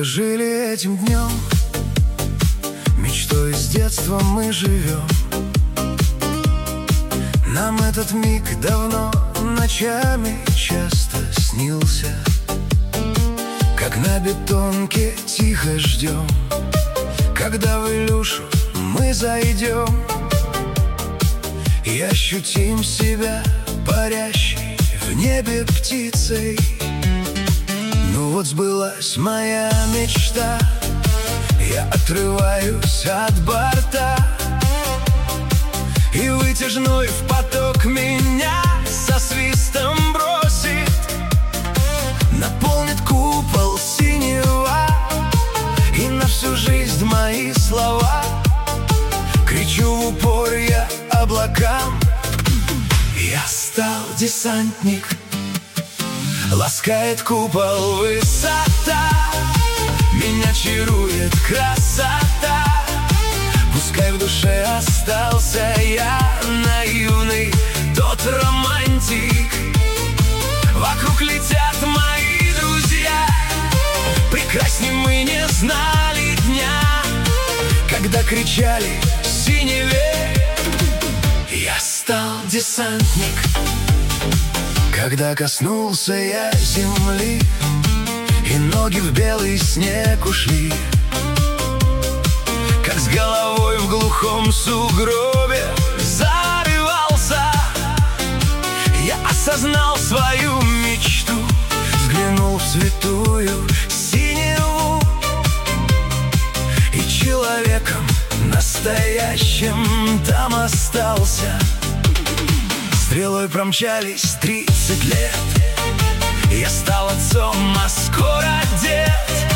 жили этим днем, мечтой с детства мы живем. Нам этот миг давно ночами часто снился, как на бетонке тихо ждем, когда в Илюшу мы зайдем и ощутим себя парящей в небе птицей. Ну вот сбылась моя мечта, я отрываюсь от борта, и вытяжной в поток меня со свистом бросит, наполнит купол синего, и на всю жизнь мои слова кричу в упор я облакам. Я стал десантник, ласкает купол высота, меня чарует красота. Пускай в душе остался я наивный, тот романтик. Вокруг летят мои друзья, прекрасней мы не знали дня, когда кричали в синеве. Я стал десантник, когда коснулся я земли, и ноги в белый снег ушли, как с головой в глухом сугробе зарывался. Я осознал свою мечту, взглянул в святую синеву, и человеком настоящим там остался. Стрелой промчались 30 лет, я стал отцом, а скоро дед.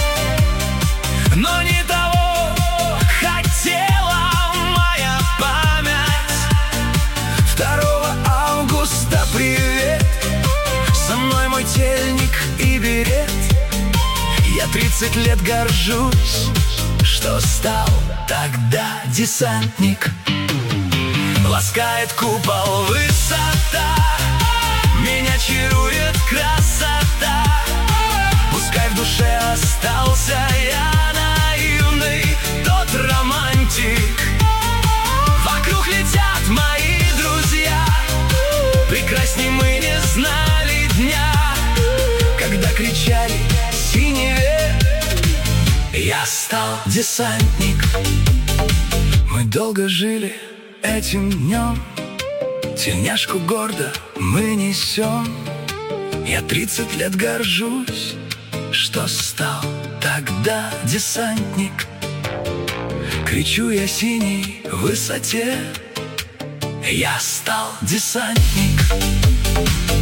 Но не того хотела моя память. 2 августа привет, со мной мой тельник и берет. Я 30 лет горжусь, что стал тогда десантник. Ласкает купол высота, меня чарует красота. Пускай в душе остался я наивный, тот романтик. Вокруг летят мои друзья, прекрасней мы не знали дня, когда кричали в синеве. Я стал десантник. Мы долго жили этим днем, тельняшку гордо мы несем. Я 30 лет горжусь, что стал тогда десантник. Кричу я синей высоте, я стал десантник.